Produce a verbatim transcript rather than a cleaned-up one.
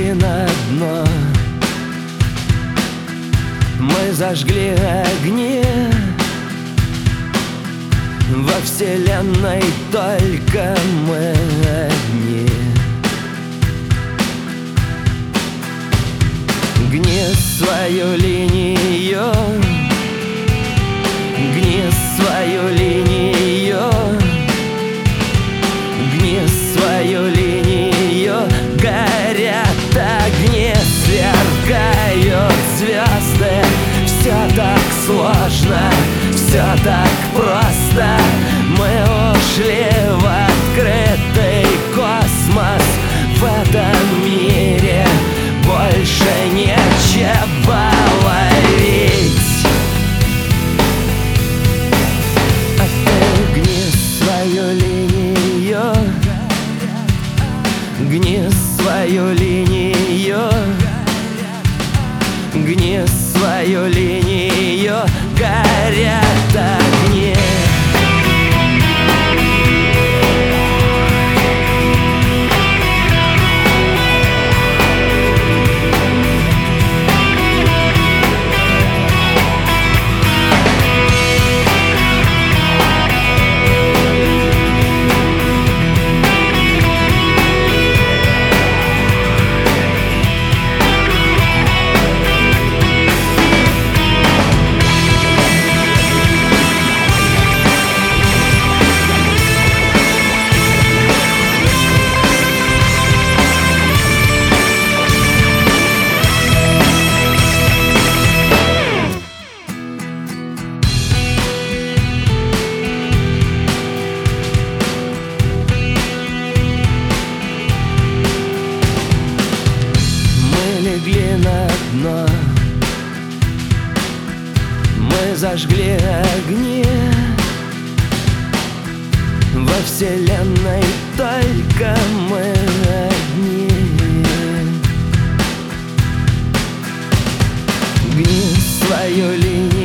легли на дно, мы зажгли огни. Во вселенной только мы одни. Гни свою линию, гни свою линию, гни свою линию. Горят огни, сверкают звезды. Все так сложно, все так просто. Мы ушли в открытый космос. В этом мире больше нечего ловить. А ты гни свою линию, гни свою линию, гни свою линию. Горят огни. Легли на дно, мы зажгли огни. Во вселенной только мы одни. Гни свою линию,